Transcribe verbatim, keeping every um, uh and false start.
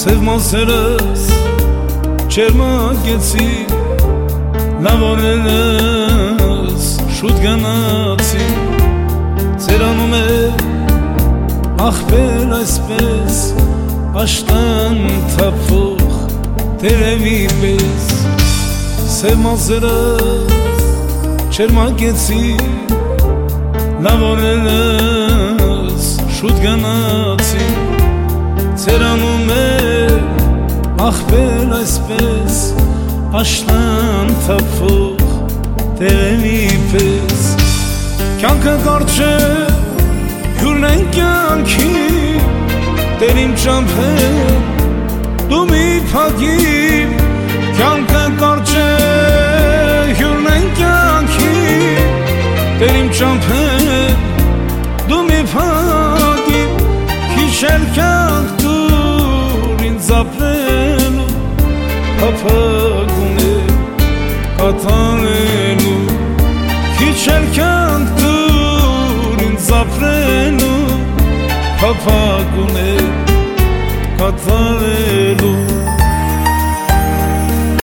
Սև մասերս չերմագեցի, լավ օրերս շուտ գնացի, ծերանում է ախպեր այսպես, աշտան թափող տերևի պես, սև մասերս չերմագեցի, լավ օրերս շուտ գնացի, ծերանում է ախպեր այսպես, աշտան թափող տերևի պես, կյանքը կարճ է, հյուրն են կյանքի, Տեր իմ ճամփեր, դու մի փակիր, կյանքը կարճ է, հյուրն են կյանքի, Տեր իմ ճամփեր, դու մի փակիր, քիչ էլ կյանք դուր ինձ ապրելու, փափագուն է կատարելու, քիչ էլ կյանք դուր ինձ ապրելու, փափագուն է կատարելու